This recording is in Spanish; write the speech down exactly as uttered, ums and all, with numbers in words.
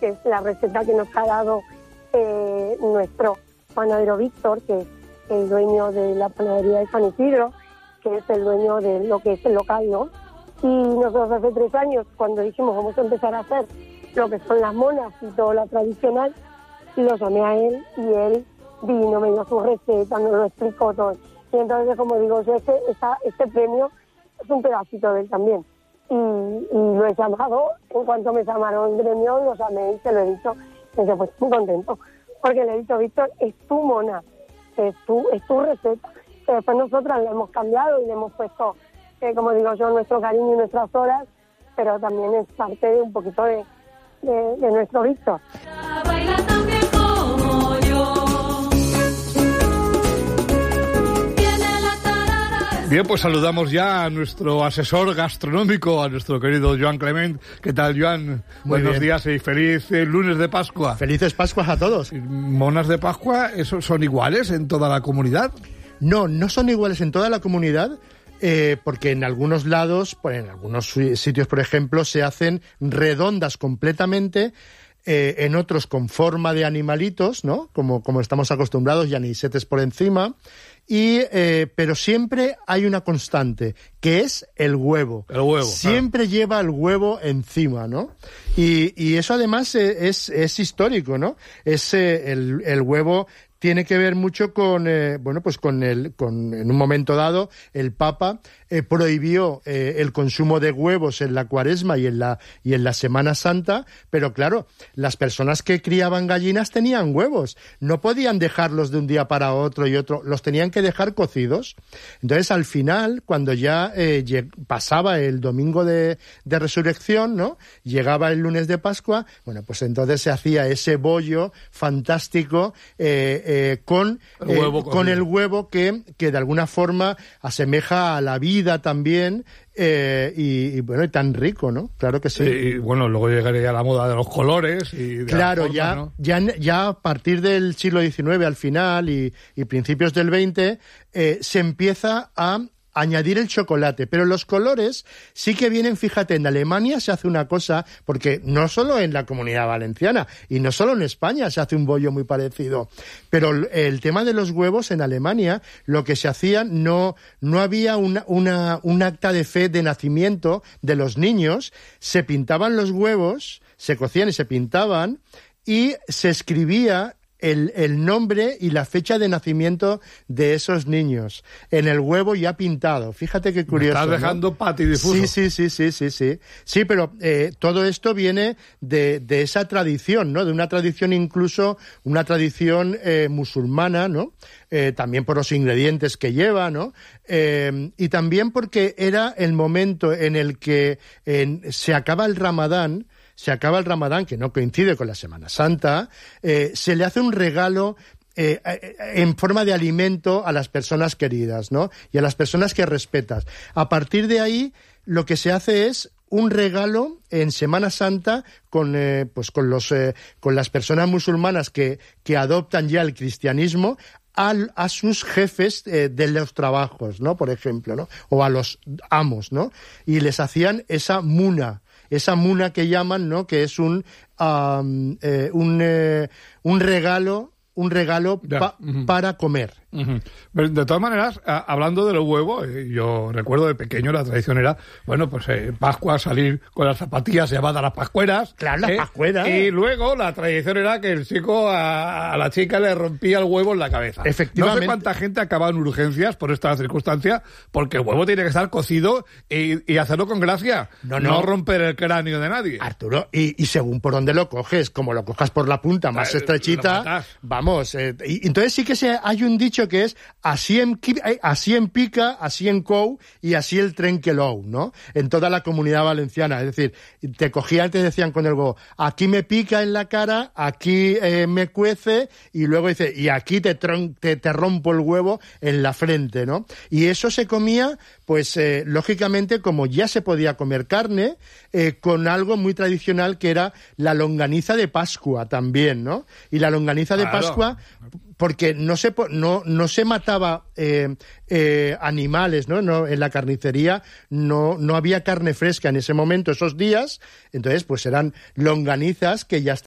que es la receta que nos ha dado eh, nuestro panadero Víctor, que es el dueño de la panadería de San Isidro, que es el dueño de lo que es el local, ¿no? Y nosotros hace tres años, cuando dijimos vamos a empezar a hacer lo que son las monas y todo lo tradicional, lo llamé a él y él vino, me dio su receta, me lo explicó todo. Y entonces, como digo yo, este, esta, este premio es un pedacito de él también. Y, y lo he llamado, en cuanto me llamaron el gremio, lo llamé y se lo he dicho. Y dice, pues muy contento, porque le he dicho, Víctor, es tu mona, es tu, es tu receta. Que después nosotras le hemos cambiado y le hemos puesto, eh, como digo yo, nuestro cariño y nuestras horas, pero también es parte de un poquito de, de, de nuestro Víctor. Bien, pues saludamos ya a nuestro asesor gastronómico, a nuestro querido Joan Clement. ¿Qué tal, Joan? Muy Buenos bien. días y feliz eh, lunes de Pascua. Felices Pascuas a todos. ¿Monas de Pascua eso son iguales en toda la comunidad? No, no son iguales en toda la comunidad, eh, porque en algunos lados, pues en algunos sitios, por ejemplo, se hacen redondas completamente, eh, en otros con forma de animalitos, ¿no? Como, como estamos acostumbrados, y anisetes por encima. Y, eh, pero siempre hay una constante, que es el huevo. El huevo. Siempre claro. lleva el huevo encima, ¿no? Y, y eso además es, es histórico, ¿no? Es eh, el, el huevo tiene que ver mucho con, eh, bueno, pues con el, con, en un momento dado, el Papa eh, prohibió eh, el consumo de huevos en la Cuaresma y en la, y en la Semana Santa, pero claro, las personas que criaban gallinas tenían huevos, no podían dejarlos de un día para otro y otro, los tenían que dejar cocidos. Entonces, al final, cuando ya eh, lleg- pasaba el domingo de, de resurrección, ¿no? Llegaba el lunes de Pascua, bueno, pues entonces se hacía ese bollo fantástico, eh, eh, Eh, con, el eh, huevo con el huevo que, que de alguna forma asemeja a la vida también, eh, y, y bueno, y tan rico, ¿no? Claro que sí. Y, y bueno, luego llegaría la moda de los colores y de Claro, las formas, ya, ¿no? ya, ya a partir del siglo diecinueve al final y, y principios del veinte eh, se empieza a añadir el chocolate, pero los colores sí que vienen, fíjate, en Alemania se hace una cosa, porque no solo en la Comunidad Valenciana y no solo en España se hace un bollo muy parecido, pero el tema de los huevos en Alemania, lo que se hacía, no, no había una, una, un acta de fe de nacimiento de los niños, se pintaban los huevos, se cocían y se pintaban, y se escribía El, el nombre y la fecha de nacimiento de esos niños en el huevo ya pintado. Fíjate qué curioso. Me estás dejando ¿no? patidifuso. Sí, sí, sí, sí, sí, sí. Sí, pero eh, todo esto viene de, de esa tradición, ¿no? De una tradición incluso, una tradición eh, musulmana, ¿no? Eh, también por los ingredientes que lleva, ¿no? Eh, y también porque era el momento en el que en, se acaba el Ramadán. Se acaba el Ramadán, que no coincide con la Semana Santa, eh, se le hace un regalo eh, en forma de alimento a las personas queridas, ¿no? Y a las personas que respetas. A partir de ahí, lo que se hace es un regalo en Semana Santa con, eh, pues con, los, eh, con las personas musulmanas que, que adoptan ya el cristianismo, A, a sus jefes eh, de los trabajos, ¿no? Por ejemplo, ¿no? O a los amos, ¿no? Y les hacían esa muna, esa muna que llaman, ¿no? Que es un um, eh, un, eh, un regalo, un regalo pa, uh-huh. para comer. Uh-huh. Pero de todas maneras, a, hablando de los huevos, eh, yo recuerdo de pequeño la tradición era, bueno, pues eh, Pascua, salir con las zapatillas llamadas las pascueras. Claro, las eh, pascueras. Y luego la tradición era que el chico a, a la chica le rompía el huevo en la cabeza. Efectivamente. No sé cuánta gente acaba en urgencias por esta circunstancia, porque el huevo tiene que estar cocido y, y hacerlo con gracia. No, no. No romper el cráneo de nadie. Arturo, y, y según por dónde lo coges, como lo cojas por la punta más eh, estrechita, vamos. Eh, y, entonces sí que se, hay un dicho que es así en, así en pica, así en cou y así el tren que lou, ¿no? En toda la Comunidad Valenciana. Es decir, te cogían, te decían con el huevo, aquí me pica en la cara, aquí eh, me cuece, y luego dice, y aquí te, tron, te, te rompo el huevo en la frente, ¿no? Y eso se comía, pues, eh, lógicamente, como ya se podía comer carne, eh, con algo muy tradicional que era la longaniza de Pascua también, ¿no? Y la longaniza de claro. Pascua, porque no se, no, no se mataba eh, eh, animales, ¿no? No, en la carnicería no, no había carne fresca en ese momento, esos días, entonces pues eran longanizas que ya estaban